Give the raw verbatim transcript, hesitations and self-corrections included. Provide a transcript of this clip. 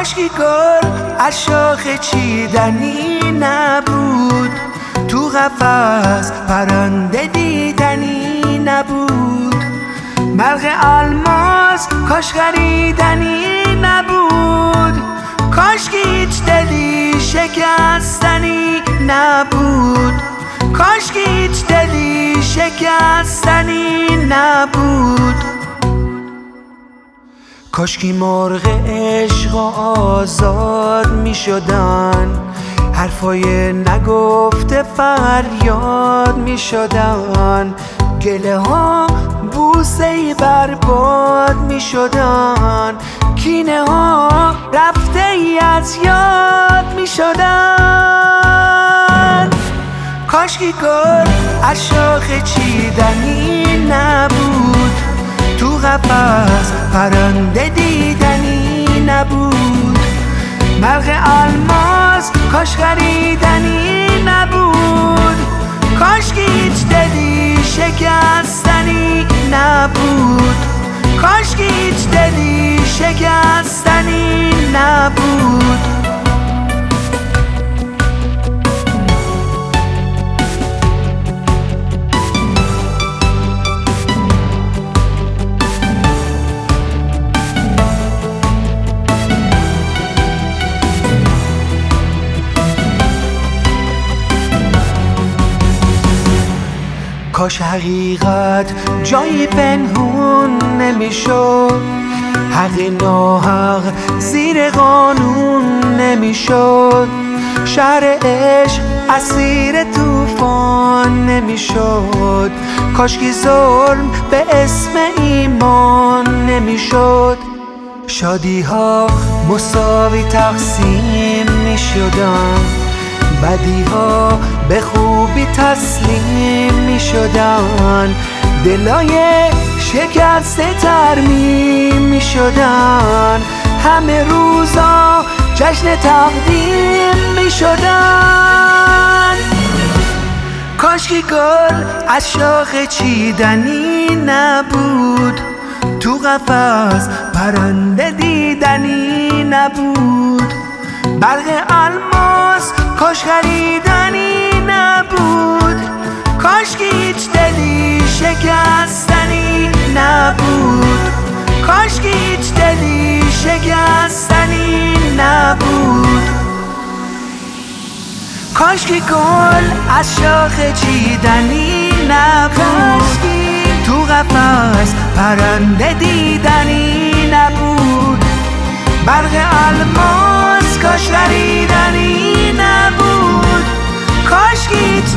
کاشکی گل از شاخه چیدنی نبود، تو قفس پرنده دیدنی نبود، برق الماس کاش خریدنی نبود، کاشکی هیچ دلی شکستنی نبود، کاشکی هیچ دلی شکستنی نبود. کاشکی مرغ عشق آزاد می شدن، حرفای نگفته فریاد می شدن، گله ها بوسه برباد می شدن، کینه ها رفته ای از یاد می شدن. کاشکی گل از شاخه چیدنی نبود، تو قفس پرنده دیدنی نبود، برق الماس کاش خریدنی نبود، کاشکی هیچ دلی شکستنی نبود، کاشکی هیچ دلی شکستنی نبود. کاش حقیقت جایی پنهون نمیشد، حق ناحق زیر قانون نمیشد، شهر عشق اسیر طوفان نمیشد، کاشکی ظلم به اسم ایمان نمیشد، شادی ها مساوی تقسیم میشدن، بدی ها به خوبی تسلیم می شدن، دلای شکسته ترمیم می شدن، همه روزا جشن تقدیم می شدن. کاشکی گل از شاخه چیدنی نبود، تو قفس پرنده دیدنی نبود، برق الماس کاش خریدنی نبود، کاشکی هیچ دلی شکستنی نبود، کاشکی هیچ دلی شکستنی نبود. کاشکی گل از شاخه چیدنی نبود، تو قفس پرنده دیدنی نبود، برق الماس کاش خریدنی نبود، کاشکی هیچ